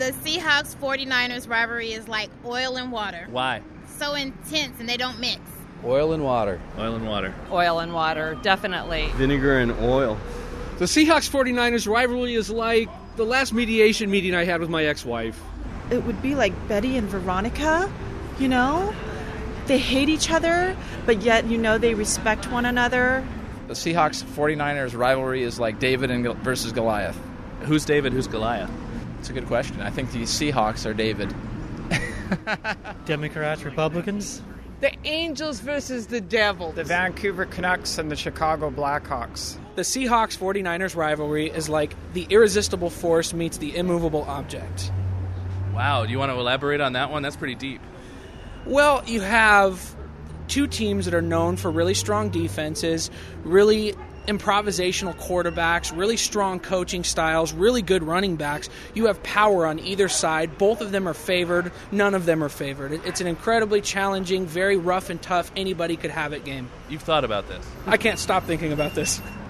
The Seahawks 49ers rivalry is like oil and water. Why? So intense and they don't mix. Oil and water. Oil and water. Oil and water, definitely. Vinegar and oil. The Seahawks 49ers rivalry is like the last mediation meeting I had with my ex-wife. It would be like Betty and Veronica, you know? They hate each other, but yet, you know, they respect one another. The Seahawks 49ers rivalry is like David versus Goliath. Who's David? Who's Goliath? It's a good question. I think the Seahawks are David. Democrats, Republicans. The Angels versus the Devils. The Vancouver Canucks and the Chicago Blackhawks. The Seahawks 49ers rivalry is like the irresistible force meets the immovable object. Wow, do you want to elaborate on that one? That's pretty deep. Well, you have two teams that are known for really strong defenses, really improvisational quarterbacks, really strong coaching styles, really good running backs. You have power on either side. Both of them are favored. None of them are favored. It's an incredibly challenging, very rough and tough, anybody could have it game. You've thought about this. I can't stop thinking about this.